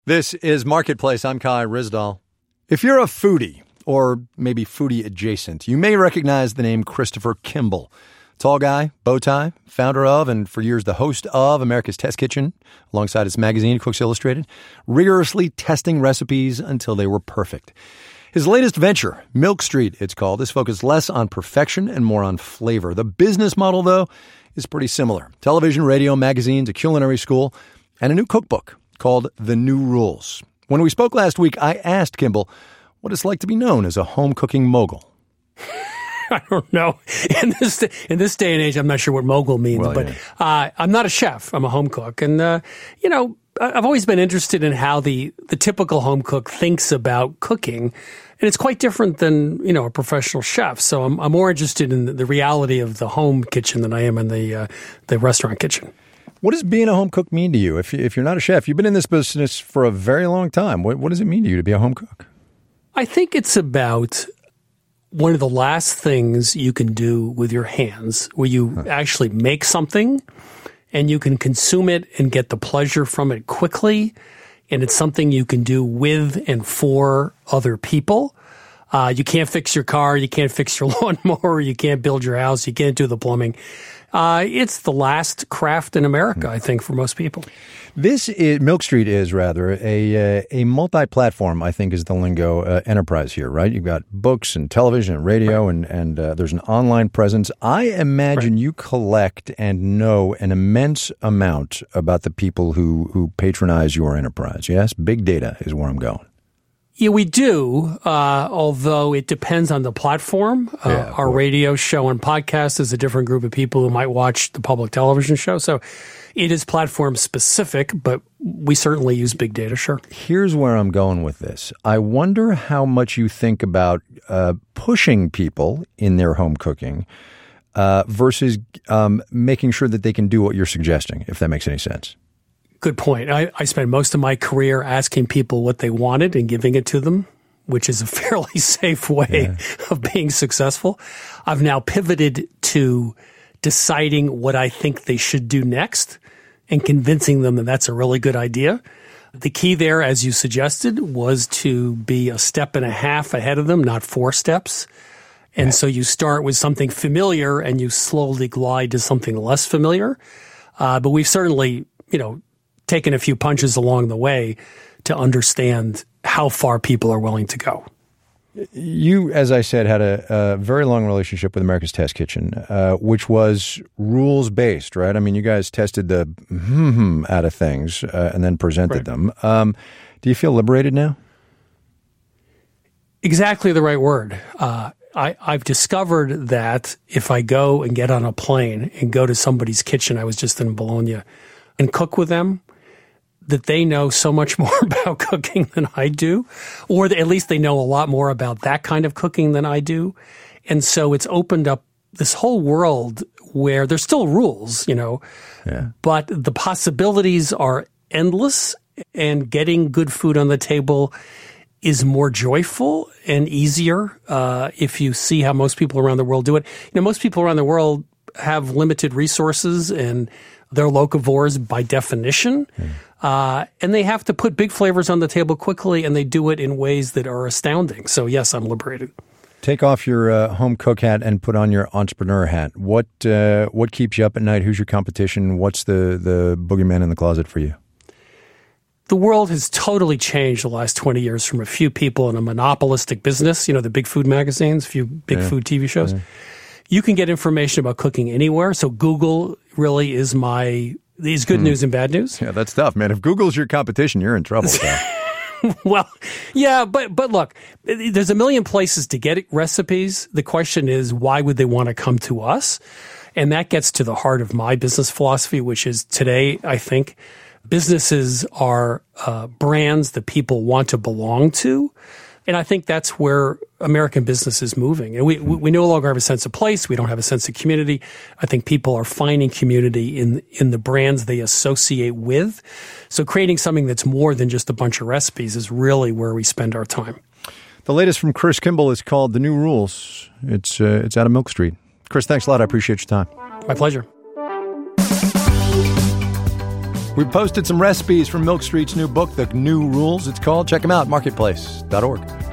This is Marketplace. I'm Kai Ryssdal. If you're a foodie, or maybe foodie adjacent, you may recognize the name Christopher Kimball. Tall guy, bow tie, founder of, and for years the host of America's Test Kitchen, alongside its magazine, Cooks Illustrated, rigorously testing recipes until they were perfect. His latest venture, Milk Street, it's called, is focused less on perfection and more on flavor. The business model, though, is pretty similar. Television, radio, magazines, a culinary school, and a new cookbook called The New Rules. When we spoke last week, I asked Kimball what it's like to be known as a home cooking mogul. I don't know. In this day and age, I'm not sure what mogul means, I'm not a chef. I'm a home cook. And, I've always been interested in how the typical home cook thinks about cooking. And it's quite different than, a professional chef. So I'm more interested in the reality of the home kitchen than I am in the restaurant kitchen. What does being a home cook mean to you? If you're not a chef, you've been in this business for a very long time. What does it mean to you to be a home cook? I think it's about one of the last things you can do with your hands, where you actually make something and you can consume it and get the pleasure from it quickly. And it's something you can do with and for other people. You can't fix your car. You can't fix your lawnmower. You can't build your house. You can't do the plumbing. It's the last craft in America, I think, for most people. Milk Street is rather a multi-platform, I think is the lingo, enterprise here, right? You've got books and television and radio, right. and there's an online presence. I imagine you collect and know an immense amount about the people who patronize your enterprise. Yes? Big data is where I'm going. Yeah, we do, although it depends on the platform. Our radio show and podcast is a different group of people who might watch the public television show. So it is platform specific, but we certainly use big data, sure. Here's where I'm going with this. I wonder how much you think about pushing people in their home cooking versus making sure that they can do what you're suggesting, if that makes any sense. Good point. I spent most of my career asking people what they wanted and giving it to them, which is a fairly safe way of being successful. I've now pivoted to deciding what I think they should do next and convincing them that that's a really good idea. The key there, as you suggested, was to be a step and a half ahead of them, not 4 steps. And so you start with something familiar and you slowly glide to something less familiar. But we've certainly, taken a few punches along the way to understand how far people are willing to go. You, as I said, had a very long relationship with America's Test Kitchen, which was rules-based, right? I mean, you guys tested the out of things and then presented them. Do you feel liberated now? Exactly the right word. I've discovered that if I go and get on a plane and go to somebody's kitchen, I was just in Bologna, and cook with them, that they know so much more about cooking than I do, or at least they know a lot more about that kind of cooking than I do. And so it's opened up this whole world where there's still rules, but the possibilities are endless, and getting good food on the table is more joyful and easier if you see how most people around the world do it. Most people around the world have limited resources and they're locavores by definition. And they have to put big flavors on the table quickly, and they do it in ways that are astounding. So, yes, I'm liberated. Take off your home cook hat and put on your entrepreneur hat. What keeps you up at night? Who's your competition? What's the boogeyman in the closet for you? The world has totally changed the last 20 years from a few people in a monopolistic business, the big food magazines, a few big food TV shows. You can get information about cooking anywhere. So Google really is is good news and bad news. Yeah, that's tough, man. If Google's your competition, you're in trouble. Well, yeah, but look, there's a million places to get recipes. The question is, why would they want to come to us? And that gets to the heart of my business philosophy, which is today, I think, businesses are brands that people want to belong to. And I think that's where American business is moving. And we no longer have a sense of place. We don't have a sense of community. I think people are finding community in the brands they associate with. So creating something that's more than just a bunch of recipes is really where we spend our time. The latest from Chris Kimball is called The New Rules. It's out of Milk Street. Chris, thanks a lot. I appreciate your time. My pleasure. We posted some recipes from Milk Street's new book, The New Rules, it's called. Check them out, marketplace.org.